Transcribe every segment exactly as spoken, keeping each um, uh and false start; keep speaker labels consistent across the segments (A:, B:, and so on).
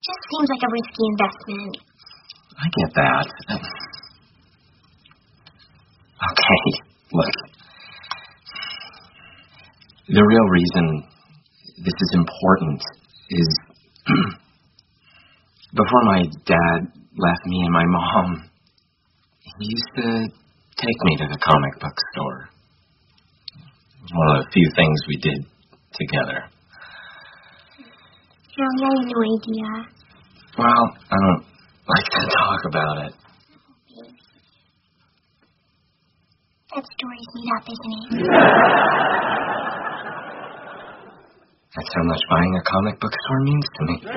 A: just seems like a risky investment.
B: I get that. Okay, look. The real reason this is important is before my dad left me and my mom, he used to take me to the comic book store. It was one of the few things we did together.
A: Harry, I have no idea.
B: Well, I don't like to talk about it.
A: That story's made up, isn't it?
B: That's how much buying a comic book store means to me.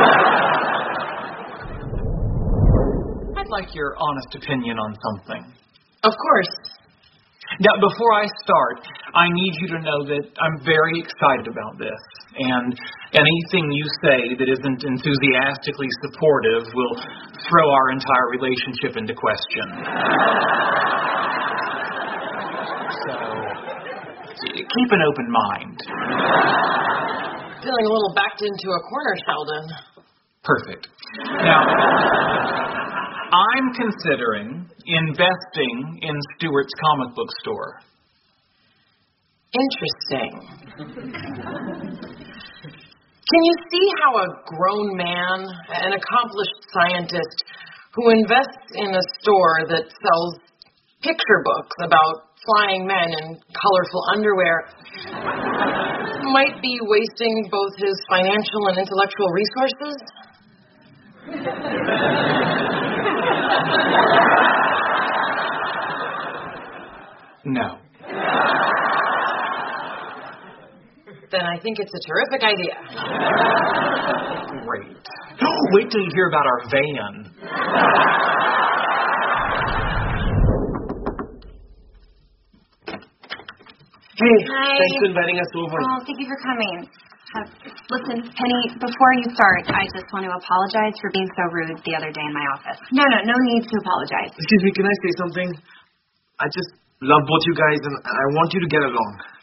C: I'd like your honest opinion on something.
D: Of course.
C: Now, before I start, I need you to know that I'm very excited about this. And anything you say that isn't enthusiastically supportive will throw our entire relationship into question. So, keep an open mind.
D: Feeling a little backed into a corner, Sheldon.
C: Perfect. Now, I'm considering investing in Stewart's comic book store.
D: Interesting. Can you see how a grown man, an accomplished scientist, who invests in a store that sells picture books about flying men in colorful underwear might be wasting both his financial and intellectual resources?
C: No.
D: Then I think it's a terrific idea.
C: Great. Wait till you hear about our van.
E: Hey,
A: Hi.
E: thanks for inviting us over.
F: Oh, thank you for coming. Uh, listen, Penny, before you start, I just want to apologize for being so rude the other day in my office. No, no, no need to apologize.
E: Excuse me, can I say something? I just love both you guys and I want you to get along.